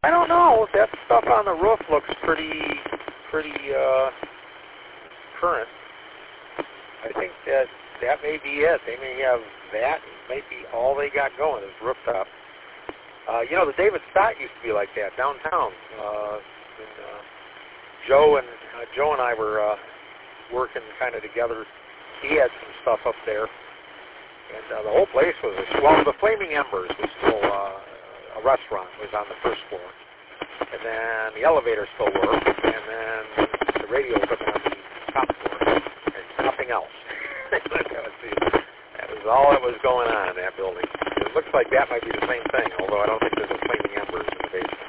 I don't know. That stuff on the roof looks pretty current. I think that may be it. They may have that. May be all they got going is rooftop. The David Stott used to be like that downtown. Joe and I were working kind of together. He had some stuff up there, and the whole place was the Flaming Embers was still a restaurant. Was on the first floor, and then the elevator still worked, and then the radio equipment on the top floor, and nothing else. That was all that was going on in that building. It looks like that might be the same thing, although I don't think there's a Flaming Embers in the basement.